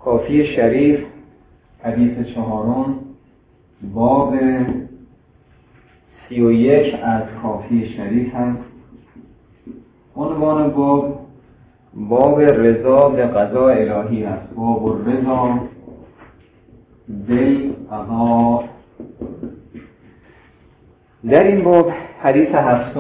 کافی شریف حدیث 4 باب 31 از کافی شریف هست. عنوان باب رضا به قضا الهی هست. باب رضا بالقضا. در این باب حدیث 7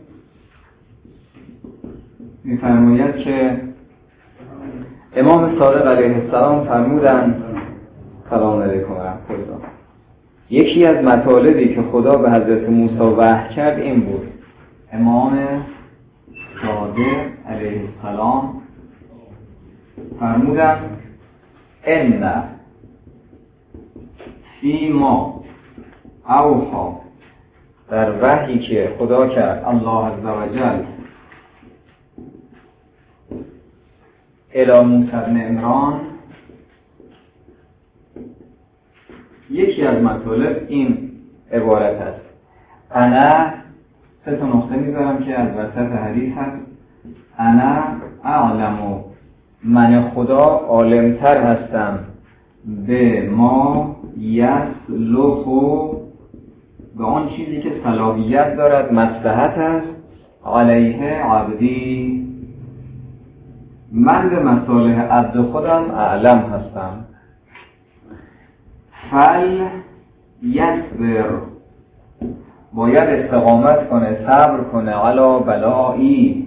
می‌فرماید که امام صادق علیه السلام فرمودند سلام علیکم و رحمت الله، یکی از مطالبی که خدا به حضرت موسی وحی کرد این بود. امام صادق علیه السلام فرمودند ان فیما اوحی، در وحی که خدا کرد الله عزوجل الی موسی بن عمران، یکی از مطالب این عبارت است. انا 3 نقطه میذارم که از وسط حدیث هست. انا اعلم، من خدا عالمتر هستم به ما یصلح، به آن چیزی که صلاحیت دارد مصلحت است علیه عبدی، من به مصالح عبد خودم اعلم هستم. فل یصبر، باید استقامت کنه، صبر کنه، علی بلایی،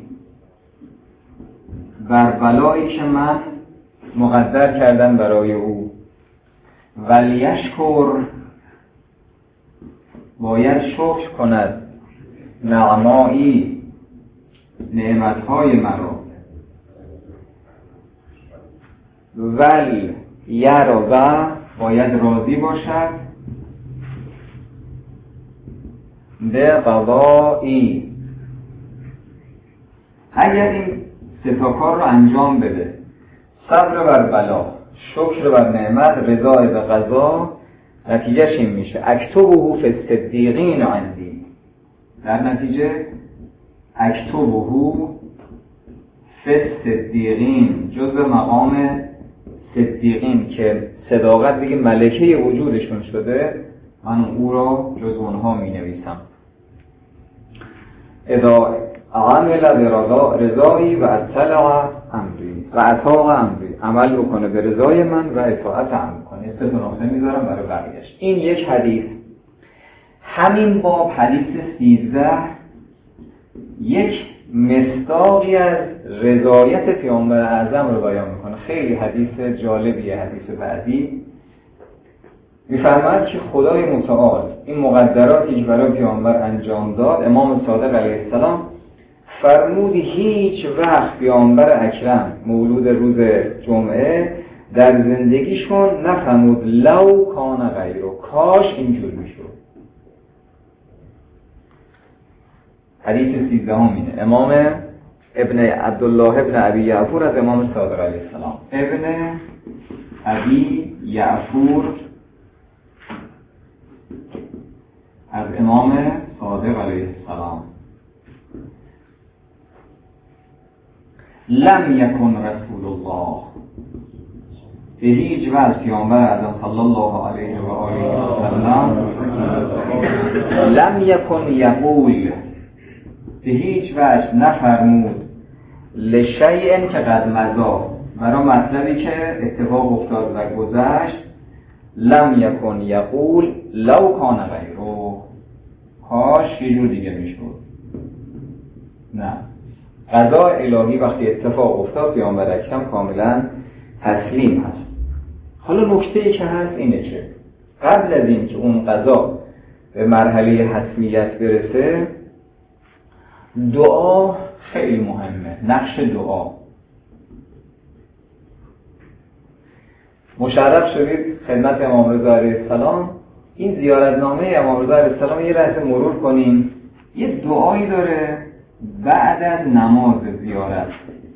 بر بلایی که من مقدر کردم برای او. ولیشکر، باید شکر کند، نعمایی، نعمتهای مرا. ول یرضا، باید راضی باشد به قضایی، اگر این 3 کار رو انجام بده، صبر بر بلا، شکر بر نعمت، رضا به قضا، نتیجهش این میشه اکتبه فی الصدیقین عندی. در نتیجه اکتبه فی الصدیقین، جزء مقام صدیقین که صداقت دیگه ملکه وجودشون شده، من او را جز اونها می نویسم. اذا عمل برضایی و اطلع امری و اطاع امری، عمل بکنه به رضای من و اطاعت امر کنه. 3 نقطه میذارم برای بقیه‌اش. این یک حدیث. همین باب حدیث 13 یک مصداقی از رضایت پیامبر اعظم رو بیان میکنه. خیلی حدیث جالبیه. حدیث بعدی میفرماید که خدای متعال این مقدراتی که برای پیامبر انجام داد، امام صادق علیه السلام فرمود هیچ وقت پیامبر اکرم مولود روز جمعه در زندگیشون نفرمود لو کان غیره، کاش اینجور میشد. حدیث 13 اینه. امام ابن عبدالله ابن ابی یعفور از امام صادق علیه السلام. ابن ابی یعفور از امام صادق علیه السلام. لم یکن رسول الله، به هیچ وجه پیامبر اعظم صلی الله علیه و آله و سلم لم یکن یقول، به هیچ وجه نفرمود لشیء که قد مضی، برای مطلبی که اتفاق افتاد و گذشت، لم یکن یقول لو کان غیره، کاش یه جور دیگه میشد. نه، قضا الهی وقتی اتفاق افتاد پیامبر اکرم کاملا تسلیم هست. حالا نکته‌ای که هست اینه که قبل از این که اون قضا به مرحله حتمیت برسه، دعا خیلی مهمه. نقش دعا. مشرف شدید خدمت امام رضا علیه السلام. این زیارتنامه امام رضا علیه السلام یه لحظه مرور کنیم. یه دعایی داره بعد از نماز زیارت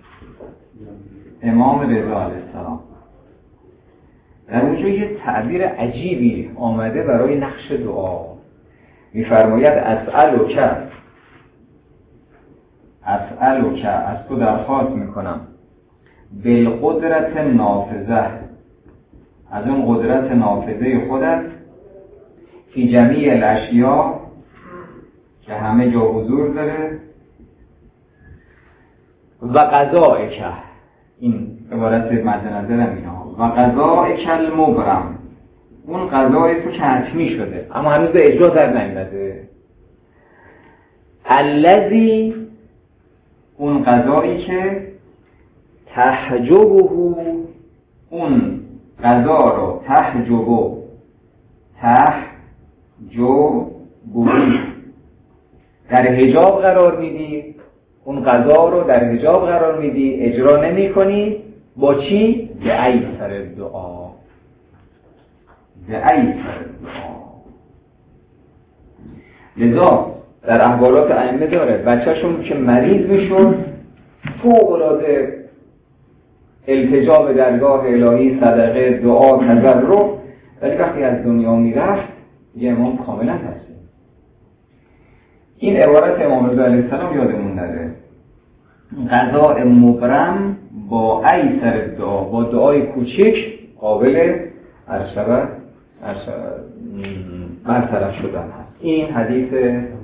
امام رضا علیه السلام. در اونجا یه تعبیر عجیبی آمده برای نقش دعا. میفرماید اسألک، از تو درخواست میکنم بالقدرت نافذه، از اون قدرت نافذه خودت فی جمیع الاشیاء که همه جا حضور داره و قضائک، این عبارت مد نظرم اینا، و قضائک المبرم، اون قضایی که حتمی شده اما هنوز به اجرا در نیامده، الذی، اون قضایی که تحجبه، اون قضا رو تحجبه در حجاب قرار میدی، اون قضا رو در حجاب قرار میدی، اجرا نمی کنی. با چی؟ به ایسر دعا، به ایسر دعا. لذا در احوالات ائمه داره بچه‌شون که مریض میشد فوق‌العاده التجا به درگاه الهی، صدقه، دعا، تضرع، ولی وقتی از دنیا میرفت یه امام کاملا تسلیم. این عبارت امام رضا علیه السلام یادمون نره، قضاء مبرم با ایسر دعا، با دعای کوچک قابل برطرف شدن هست. این حدیث